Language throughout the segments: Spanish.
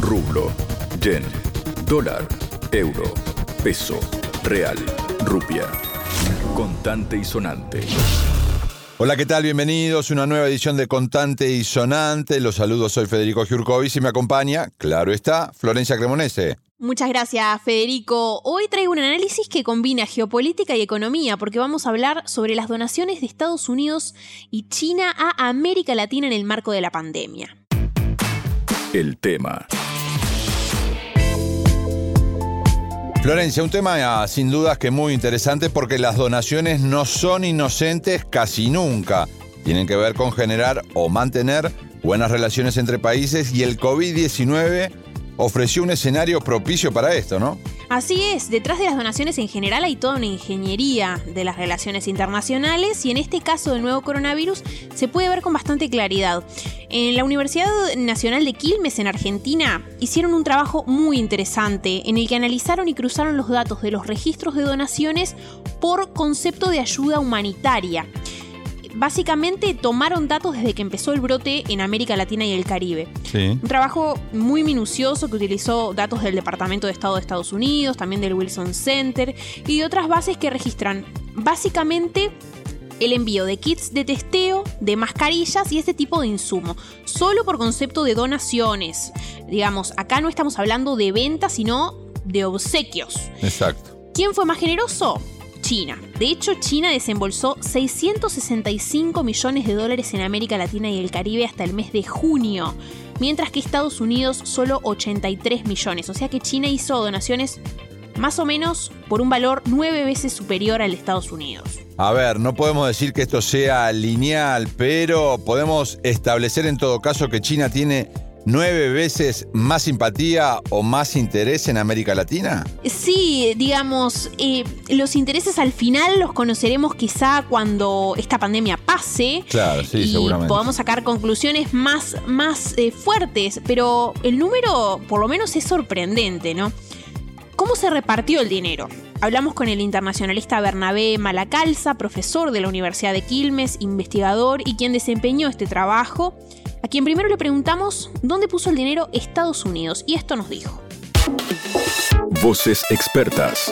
rublo, yen, dólar, euro, peso, real, rupia. Contante y sonante. Hola, ¿qué tal? Bienvenidos a una nueva edición de Contante y Sonante. Los saludos, soy Federico Giurkovic y me acompaña, claro está, Florencia Cremonese. Muchas gracias, Federico. Hoy traigo un análisis que combina geopolítica y economía, porque vamos a hablar sobre las donaciones de Estados Unidos y China a América Latina en el marco de la pandemia. El tema. Florencia, un tema sin dudas que muy interesante porque las donaciones no son inocentes casi nunca. Tienen que ver con generar o mantener buenas relaciones entre países y el COVID-19 ofreció un escenario propicio para esto, ¿no? Así es, detrás de las donaciones en general hay toda una ingeniería de las relaciones internacionales y en este caso del nuevo coronavirus se puede ver con bastante claridad. En la Universidad Nacional de Quilmes, en Argentina, hicieron un trabajo muy interesante en el que analizaron y cruzaron los datos de los registros de donaciones por concepto de ayuda humanitaria. Básicamente tomaron datos desde que empezó el brote en América Latina y el Caribe. Sí. Un trabajo muy minucioso que utilizó datos del Departamento de Estado de Estados Unidos, también del Wilson Center y de otras bases que registran básicamente el envío de kits de testeo, de mascarillas y ese tipo de insumo, solo por concepto de donaciones. Digamos, acá no estamos hablando de ventas, sino de obsequios. Exacto. ¿Quién fue más generoso? China. De hecho, China desembolsó $665 millones en América Latina y el Caribe hasta el mes de junio, mientras que Estados Unidos solo 83 millones. O sea que China hizo donaciones más o menos por un valor 9 veces superior al de Estados Unidos. A ver, no podemos decir que esto sea lineal, pero podemos establecer en todo caso que China tiene 9 veces más simpatía o más interés en América Latina. Sí, digamos, los intereses al final los conoceremos quizá cuando esta pandemia pase. Claro, sí, y seguramente. Podamos sacar conclusiones más fuertes, pero el número por lo menos es sorprendente, ¿no? ¿Cómo se repartió el dinero? Hablamos con el internacionalista Bernabé Malacalza, profesor de la Universidad de Quilmes, investigador y quien desempeñó este trabajo, a quien primero le preguntamos dónde puso el dinero Estados Unidos, y esto nos dijo. Voces expertas.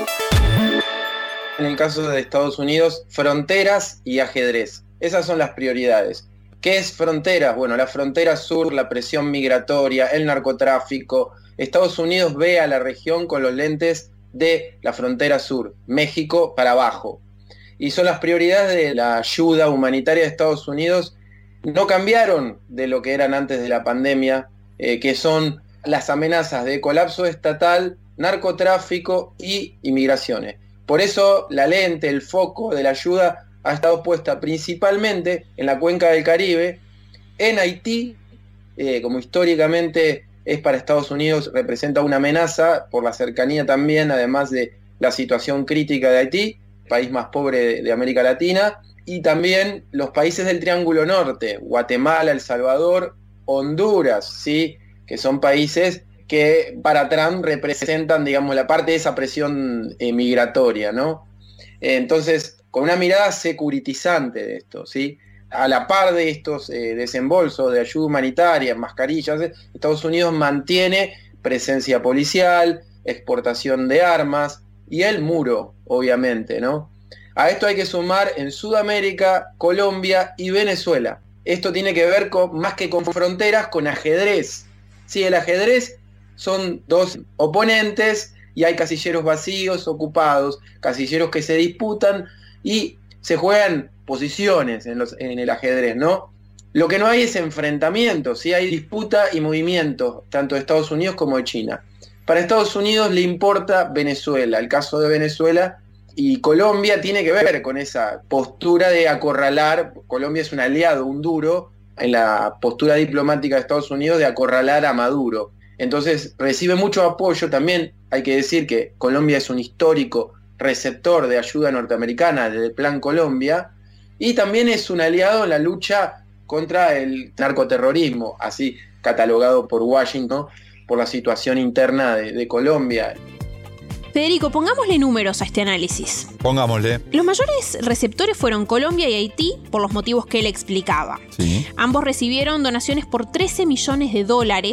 En el caso de Estados Unidos, fronteras y ajedrez. Esas son las prioridades. ¿Qué es fronteras? Bueno, la frontera sur, la presión migratoria, el narcotráfico. Estados Unidos ve a la región con los lentes de la frontera sur, México para abajo. Y son las prioridades de la ayuda humanitaria de Estados Unidos. No cambiaron de lo que eran antes de la pandemia, que son las amenazas de colapso estatal, narcotráfico y inmigraciones. Por eso la lente, el foco de la ayuda ha estado puesta principalmente en la cuenca del Caribe, en Haití, como históricamente es para Estados Unidos, representa una amenaza por la cercanía también, además de la situación crítica de Haití, país más pobre de América Latina, y también los países del Triángulo Norte, Guatemala, El Salvador, Honduras, ¿sí? Que son países que para Trump representan, digamos, la parte de esa presión migratoria, ¿no? Entonces, con una mirada securitizante de esto, ¿sí? A la par de estos desembolsos de ayuda humanitaria, mascarillas, Estados Unidos mantiene presencia policial, exportación de armas y el muro, obviamente, ¿no? A esto hay que sumar en Sudamérica, Colombia y Venezuela. Esto tiene que ver más que con fronteras, con ajedrez. Sí, el ajedrez son dos oponentes y hay casilleros vacíos, ocupados, casilleros que se disputan y se juegan posiciones en el ajedrez, ¿no? Lo que no hay es enfrentamiento, ¿sí? Hay disputa y movimiento, tanto de Estados Unidos como de China. Para Estados Unidos le importa Venezuela, el caso de Venezuela, y Colombia tiene que ver con esa postura de acorralar. Colombia es un aliado, un duro, en la postura diplomática de Estados Unidos de acorralar a Maduro. Entonces recibe mucho apoyo. También hay que decir que Colombia es un histórico receptor de ayuda norteamericana del Plan Colombia, y también es un aliado en la lucha contra el narcoterrorismo, así catalogado por Washington, por la situación interna de Colombia. Federico, pongámosle números a este análisis. Pongámosle. Los mayores receptores fueron Colombia y Haití, por los motivos que él explicaba. Sí. Ambos recibieron donaciones por $13 millones,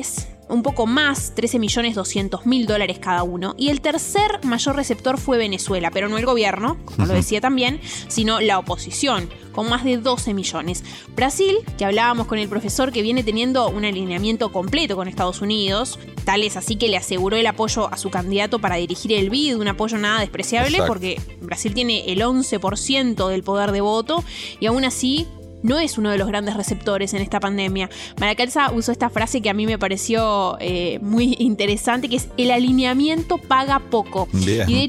un poco más, $13.200.000 cada uno. Y el tercer mayor receptor fue Venezuela, pero no el gobierno, como lo decía también, sino la oposición, con más de 12 millones. Brasil, que hablábamos con el profesor, que viene teniendo un alineamiento completo con Estados Unidos, tal es así que le aseguró el apoyo a su candidato para dirigir el BID, un apoyo nada despreciable. Exacto. Porque Brasil tiene el 11% del poder de voto y aún así no es uno de los grandes receptores en esta pandemia. María Calza usó esta frase que a mí me pareció muy interesante, que es: el alineamiento paga poco. Bien. Y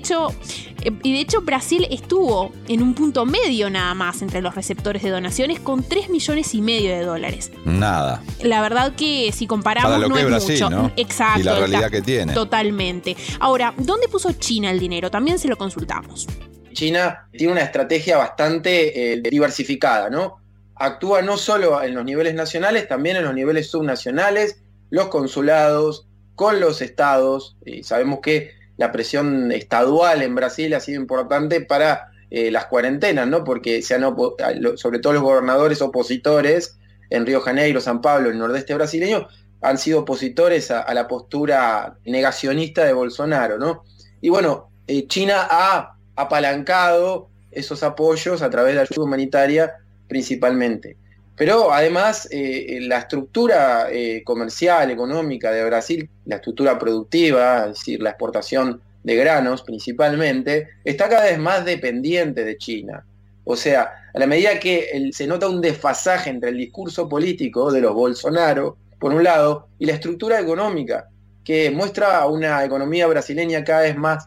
de hecho Brasil estuvo en un punto medio nada más entre los receptores de donaciones, con $3,5 millones. Nada. La verdad que si comparamos para lo no que es Brasil, mucho. ¿No? Exacto. Y la realidad que tiene. Totalmente. Ahora, ¿dónde puso China el dinero? También se lo consultamos. China tiene una estrategia bastante diversificada, ¿no? Actúa no solo en los niveles nacionales, también en los niveles subnacionales, los consulados, con los estados. Sabemos que la presión estadual en Brasil ha sido importante para las cuarentenas, ¿no? Porque sobre todo los gobernadores opositores en Río de Janeiro, San Pablo, el nordeste brasileño, han sido opositores a la postura negacionista de Bolsonaro, ¿no? Y bueno, China ha apalancado esos apoyos a través de la ayuda humanitaria principalmente. Pero además la estructura comercial, económica de Brasil, la estructura productiva, es decir, la exportación de granos principalmente, está cada vez más dependiente de China. O sea, a la medida que se nota un desfasaje entre el discurso político de los Bolsonaro, por un lado, y la estructura económica, que muestra una economía brasileña cada vez más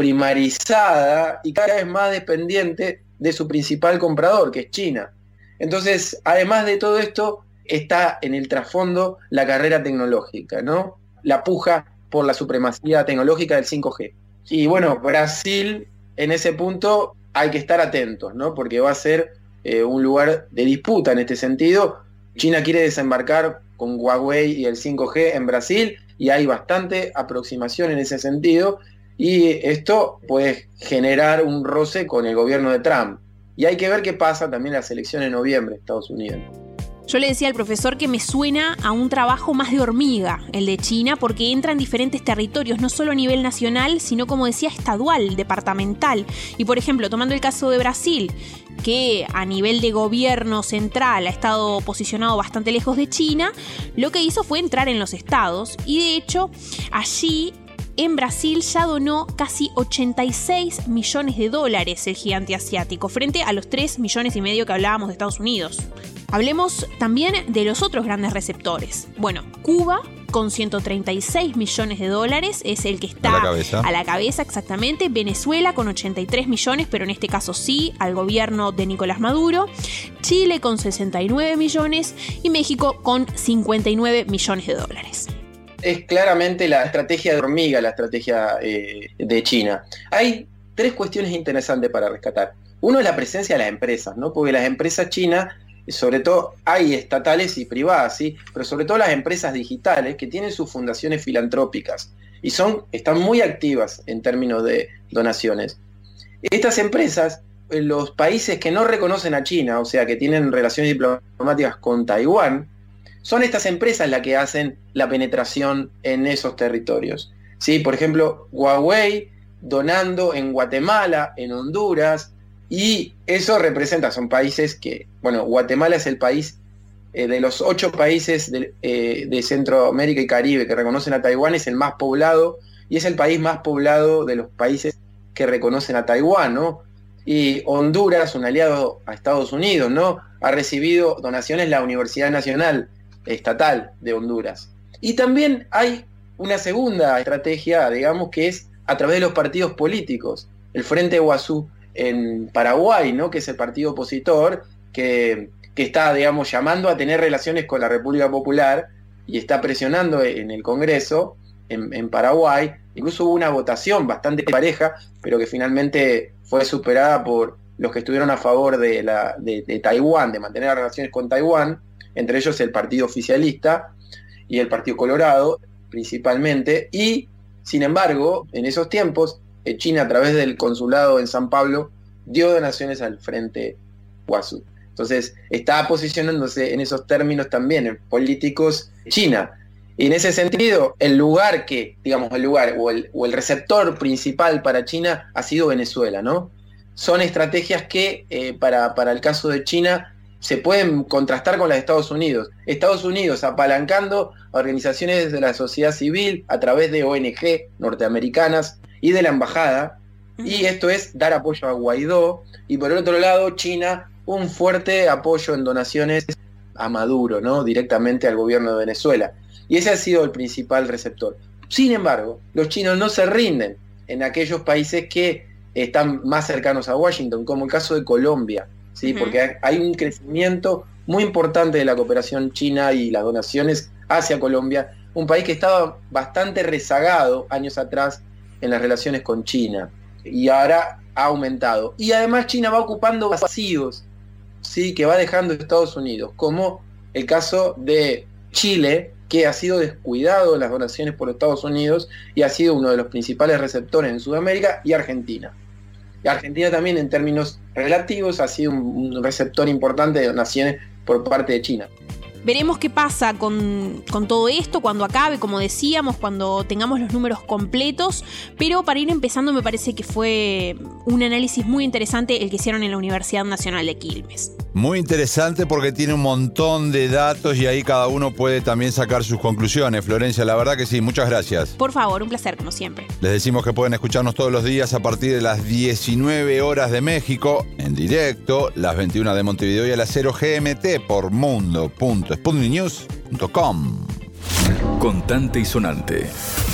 primarizada y cada vez más dependiente de su principal comprador, que es China. Entonces, además de todo esto, está en el trasfondo la carrera tecnológica, ¿no? La puja por la supremacía tecnológica del 5G. Y bueno, Brasil, en ese punto, hay que estar atentos, ¿no? Porque va a ser un lugar de disputa en este sentido. China quiere desembarcar con Huawei y el 5G en Brasil, y hay bastante aproximación en ese sentido, y esto puede generar un roce con el gobierno de Trump. Y hay que ver qué pasa también en las elecciones en noviembre en Estados Unidos. Yo le decía al profesor que me suena a un trabajo más de hormiga, el de China, porque entra en diferentes territorios, no solo a nivel nacional, sino, como decía, estadual, departamental. Y por ejemplo, tomando el caso de Brasil, que a nivel de gobierno central ha estado posicionado bastante lejos de China, lo que hizo fue entrar en los estados, y de hecho allí en Brasil ya donó casi $86 millones el gigante asiático, frente a los 3,5 millones que hablábamos de Estados Unidos. Hablemos también de los otros grandes receptores. Bueno, Cuba, con $136 millones, es el que está a la cabeza exactamente. Venezuela, con 83 millones, pero en este caso sí, al gobierno de Nicolás Maduro. Chile, con 69 millones. Y México, con $59 millones. Es claramente la estrategia de hormiga, la estrategia de China. Hay tres cuestiones interesantes para rescatar. Uno es la presencia de las empresas, ¿no? Porque las empresas chinas, sobre todo hay estatales y privadas, ¿sí? Pero sobre todo las empresas digitales, que tienen sus fundaciones filantrópicas y están muy activas en términos de donaciones. Estas empresas, los países que no reconocen a China, o sea, que tienen relaciones diplomáticas con Taiwán, son estas empresas las que hacen la penetración en esos territorios. ¿Sí? Por ejemplo, Huawei donando en Guatemala, en Honduras, y eso representa, son países que, bueno, Guatemala es el país de los 8 países de Centroamérica y Caribe que reconocen a Taiwán, es el más poblado, y es el país más poblado de los países que reconocen a Taiwán, ¿no? Y Honduras, un aliado a Estados Unidos, ¿no? Ha recibido donaciones la Universidad Nacional Estatal de Honduras. Y también hay una segunda estrategia, digamos, que es a través de los partidos políticos. El Frente Guazú en Paraguay, ¿no? Que es el partido opositor, que está, digamos, llamando a tener relaciones con la República Popular y está presionando en el Congreso, en Paraguay. Incluso hubo una votación bastante pareja, pero que finalmente fue superada por los que estuvieron a favor de Taiwán, de mantener las relaciones con Taiwán, entre ellos el Partido Oficialista y el Partido Colorado, principalmente. Y, sin embargo, en esos tiempos, China, a través del consulado en San Pablo, dio donaciones al Frente Guazú. Entonces, está posicionándose en esos términos también, en políticos China. Y en ese sentido, el lugar o el receptor principal para China ha sido Venezuela, ¿no? Son estrategias que para el caso de China se pueden contrastar con las de Estados Unidos. Estados Unidos apalancando a organizaciones de la sociedad civil a través de ONG norteamericanas y de la embajada, y esto es dar apoyo a Guaidó, y por el otro lado China un fuerte apoyo en donaciones a Maduro, ¿no? Directamente al gobierno de Venezuela. Y ese ha sido el principal receptor. Sin embargo, los chinos no se rinden en aquellos países que están más cercanos a Washington, como el caso de Colombia, ¿sí? Porque hay un crecimiento muy importante de la cooperación china y las donaciones hacia Colombia, un país que estaba bastante rezagado años atrás en las relaciones con China, y ahora ha aumentado. Y además China va ocupando vacíos, ¿sí? Que va dejando Estados Unidos, como el caso de Chile, que ha sido descuidado en las donaciones por Estados Unidos y ha sido uno de los principales receptores en Sudamérica, y Argentina. Y Argentina también, en términos relativos, ha sido un receptor importante de donaciones por parte de China. Veremos qué pasa con todo esto cuando acabe, como decíamos, cuando tengamos los números completos, pero para ir empezando me parece que fue un análisis muy interesante el que hicieron en la Universidad Nacional de Quilmes. Muy interesante porque tiene un montón de datos y ahí cada uno puede también sacar sus conclusiones. Florencia, la verdad que sí, muchas gracias. Por favor, un placer como siempre. Les decimos que pueden escucharnos todos los días a partir de las 19 horas de México, en directo, las 21 de Montevideo y a las 0 GMT por mundo.sputniknews.com. Contante y sonante.